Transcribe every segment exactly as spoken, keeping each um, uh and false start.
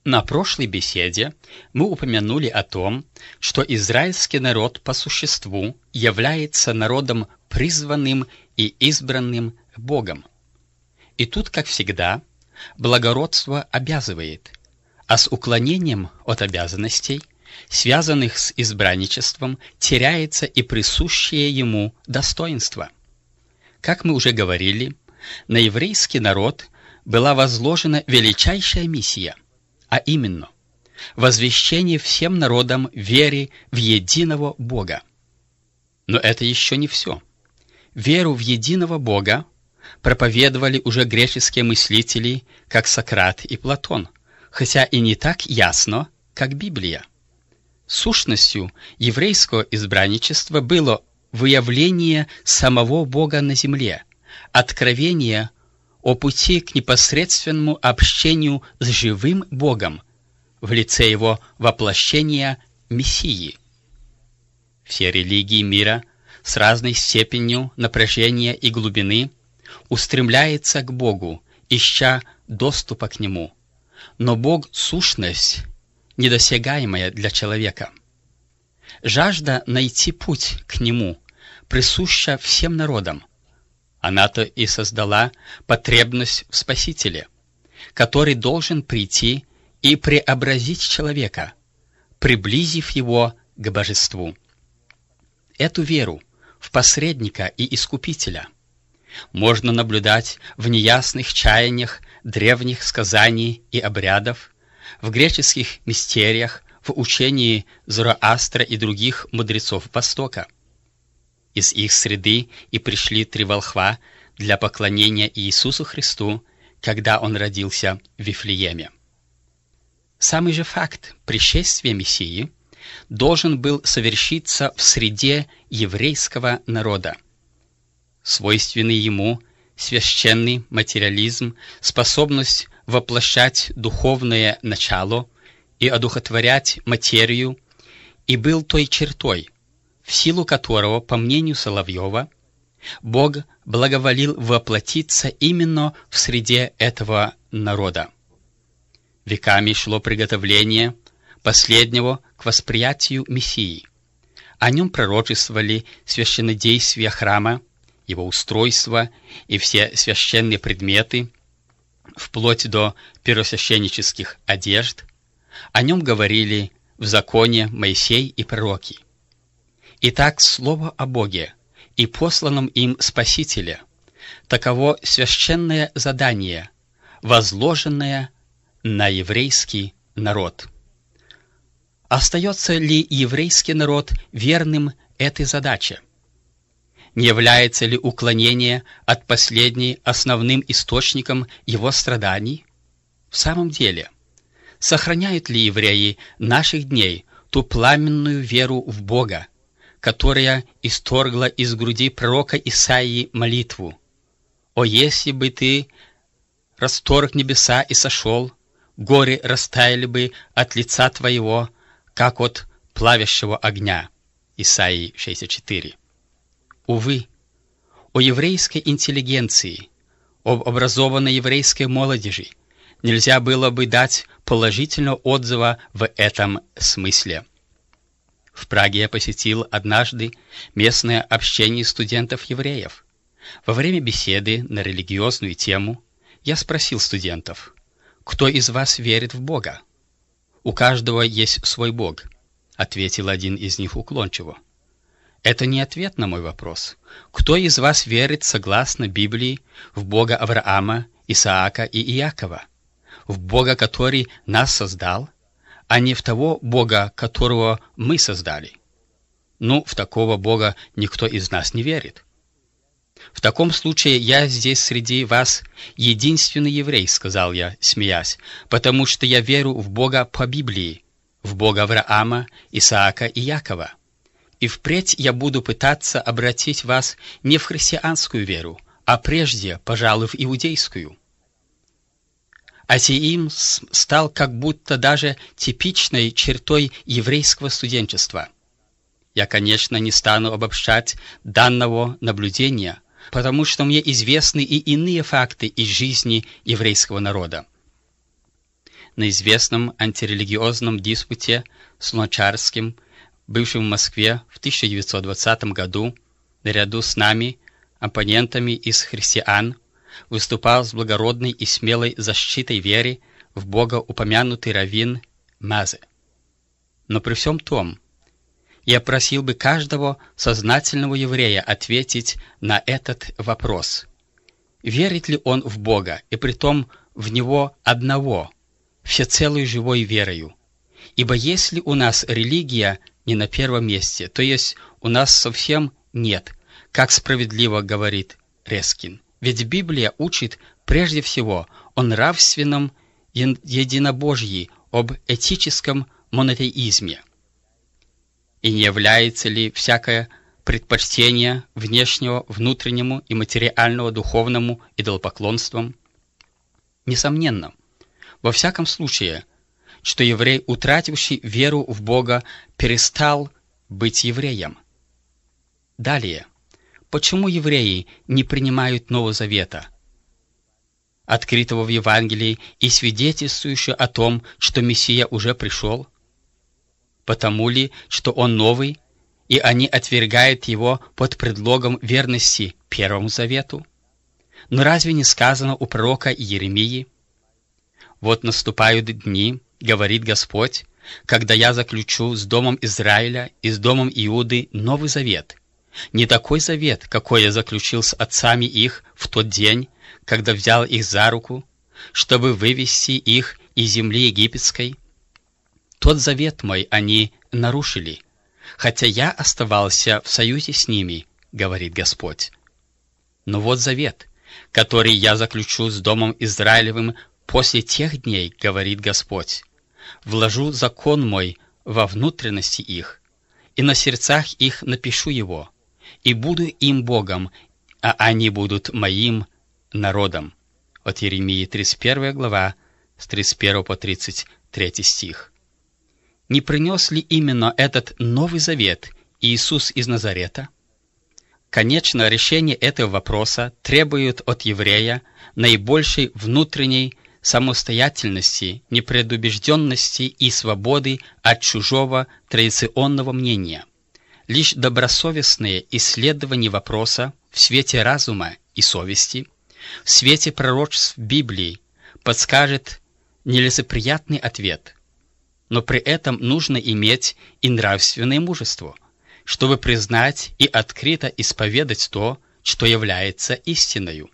На прошлой беседе мы упомянули о том, что израильский народ по существу является народом призванным и избранным Богом. И тут, как всегда, благородство обязывает, а с уклонением от обязанностей, связанных с избранничеством, теряется и присущее ему достоинство. Как мы уже говорили, на еврейский народ была возложена величайшая миссия, а именно возвещение всем народам веры в единого Бога. Но это еще не все. Веру в единого Бога проповедовали уже греческие мыслители, как Сократ и Платон, хотя и не так ясно, как Библия. Сущностью еврейского избранничества было выявление самого Бога на земле, откровение о пути к непосредственному общению с живым Богом в лице Его воплощения Мессии. Все религии мира с разной степенью напряжения и глубины устремляются к Богу, ища доступа к Нему. Но Бог — сущность, недосягаемая для человека. Жажда найти путь к Нему присуща всем народам. Она-то и создала потребность в Спасителе, который должен прийти и преобразить человека, приблизив его к божеству. Эту веру в посредника и искупителя можно наблюдать в неясных чаяниях древних сказаний и обрядов, в греческих мистериях, в учении Зороастра и других мудрецов Востока. Из их среды и пришли три волхва для поклонения Иисусу Христу, когда Он родился в Вифлееме. Самый же факт пришествия Мессии должен был совершиться в среде еврейского народа. Свойственный ему священный материализм, способность воплощать духовное начало и одухотворять материю, и был той чертой, в силу которого, по мнению Соловьева, Бог благоволил воплотиться именно в среде этого народа. Веками шло приготовление последнего к восприятию Мессии. О нем пророчествовали священнодействия храма, его устройство и все священные предметы, вплоть до первосвященнических одежд. О нем говорили в законе Моисей и пророки. Итак, слово о Боге и посланном им Спасителе — таково священное задание, возложенное на еврейский народ. Остается ли еврейский народ верным этой задаче? Не является ли уклонение от последней основным источником его страданий? В самом деле, сохраняют ли евреи наших дней ту пламенную веру в Бога, которая исторгла из груди пророка Исаии молитву: «О, если бы ты расторг небеса и сошел, горы растаяли бы от лица твоего, как от плавящего огня». Исаии шестьдесят четыре. Увы, о еврейской интеллигенции, об образованной еврейской молодежи нельзя было бы дать положительного отзыва в этом смысле. В Праге я посетил однажды местное общение студентов-евреев. Во время беседы на религиозную тему я спросил студентов: «Кто из вас верит в Бога?» «У каждого есть свой Бог», — ответил один из них уклончиво. Это не ответ на мой вопрос. Кто из вас верит, согласно Библии, в Бога Авраама, Исаака и Иакова? В Бога, который нас создал, а не в того Бога, которого мы создали? Ну, в такого Бога никто из нас не верит. В таком случае я здесь среди вас единственный еврей, сказал я, смеясь, потому что я верю в Бога по Библии, в Бога Авраама, Исаака и Иакова. И впредь я буду пытаться обратить вас не в христианскую веру, а прежде, пожалуй, в иудейскую. Атеизм стал как будто даже типичной чертой еврейского студенчества. Я, конечно, не стану обобщать данного наблюдения, потому что мне известны и иные факты из жизни еврейского народа. на известном антирелигиозном диспуте с Луначарским, бывшим в Москве в тысяча девятьсот двадцатом году, наряду с нами, оппонентами из христиан, выступал с благородной и смелой защитой веры в Бога упомянутый раввин Мазе. Но при всем том, я просил бы каждого сознательного еврея ответить на этот вопрос. Верит ли он в Бога, и притом в Него одного, всецелой живой верою? Ибо если у нас религия не на первом месте, то есть у нас совсем нет, как справедливо говорит Рескин. Ведь Библия учит прежде всего о нравственном единобожии, об этическом монотеизме. И не является ли всякое предпочтение внешнего, внутреннему и материального духовному идолопоклонством? Несомненно, во всяком случае, что еврей, утративший веру в Бога, перестал быть евреем. Далее, почему евреи не принимают Нового Завета, открытого в Евангелии и свидетельствующего о том, что Мессия уже пришел? Потому ли, что он новый, и они отвергают его под предлогом верности Первому Завету? Но разве не сказано у пророка Иеремии: «Вот наступают дни, говорит Господь, когда я заключу с домом Израиля и с домом Иуды Новый Завет, не такой завет, какой я заключил с отцами их в тот день, когда взял их за руку, чтобы вывести их из земли египетской. Тот завет мой они нарушили, хотя я оставался в союзе с ними, говорит Господь. Но вот завет, который я заключу с домом Израилевым после тех дней, говорит Господь. Вложу закон мой во внутренности их, и на сердцах их напишу его, и буду им Богом, а они будут моим народом». От Иеремии тридцать первая глава, с тридцать первого по тридцать третий стих. Не принес ли именно этот Новый Завет Иисус из Назарета? Конечно, решение этого вопроса требует от еврея наибольшей внутренней самостоятельности, непредубежденности и свободы от чужого традиционного мнения. Лишь добросовестное исследование вопроса в свете разума и совести, в свете пророчеств Библии подскажет нелицеприятный ответ. Но при этом нужно иметь и нравственное мужество, чтобы признать и открыто исповедать то, что является истиною.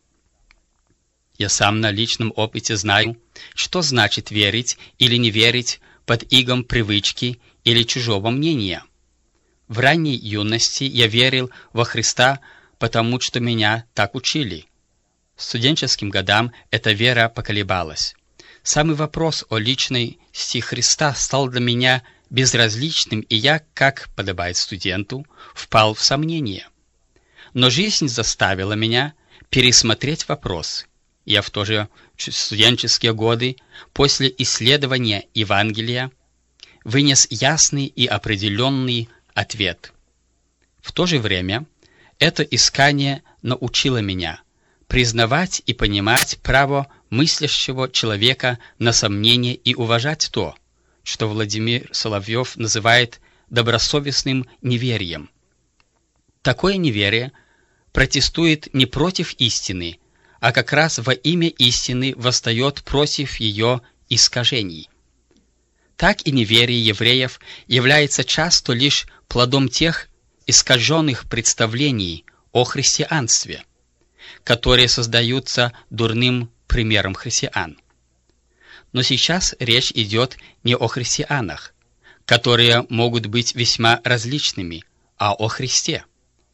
Я сам на личном опыте знаю, что значит верить или не верить под игом привычки или чужого мнения. В ранней юности я верил во Христа, потому что меня так учили. Студенческим годам эта вера поколебалась. Самый вопрос о личности Христа стал для меня безразличным, и я, как подобает студенту, впал в сомнение. Но жизнь заставила меня пересмотреть вопрос. Я в то же студенческие годы, после исследования Евангелия, вынес ясный и определенный ответ. В то же время это искание научило меня признавать и понимать право мыслящего человека на сомнение и уважать то, что Владимир Соловьев называет добросовестным неверием. Такое неверие протестует не против истины, а как раз во имя истины восстает против ее искажений. Так и неверие евреев является часто лишь плодом тех искаженных представлений о христианстве, которые создаются дурным примером христиан. Но сейчас речь идет не о христианах, которые могут быть весьма различными, а о Христе.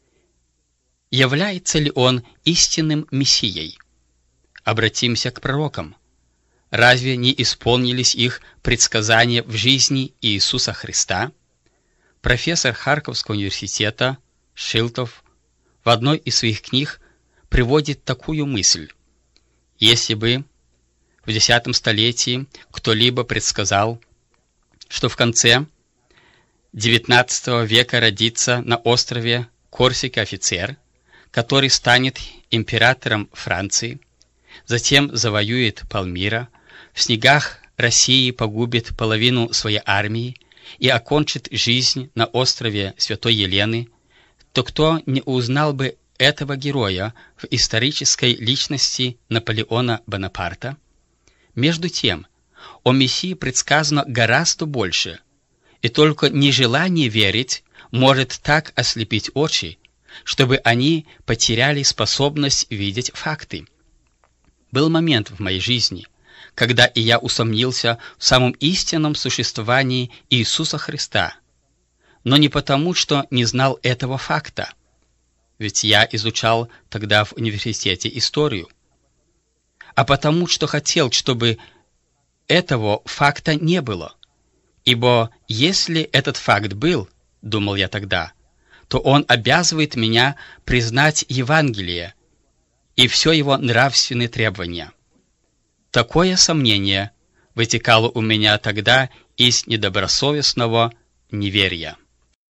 Является ли Он истинным Мессией? Обратимся к пророкам. Разве не исполнились их предсказания в жизни Иисуса Христа? Профессор Харьковского университета Шилтов в одной из своих книг приводит такую мысль. Если бы в десятом столетии кто-либо предсказал, что в конце девятнадцатого века родится на острове Корсика офицер, который станет императором Франции, затем завоюет Палмира, в снегах России погубит половину своей армии и окончит жизнь на острове Святой Елены, то кто не узнал бы этого героя в исторической личности Наполеона Бонапарта? Между тем, о Мессии предсказано гораздо больше, и только нежелание верить может так ослепить очи, чтобы они потеряли способность видеть факты. Был момент в моей жизни, когда и я усомнился в самом истинном существовании Иисуса Христа, но не потому, что не знал этого факта, ведь я изучал тогда в университете историю, а потому, что хотел, чтобы этого факта не было. Ибо если этот факт был, думал я тогда, то он обязывает меня признать Евангелие и все его нравственные требования. Такое сомнение вытекало у меня тогда из недобросовестного неверия.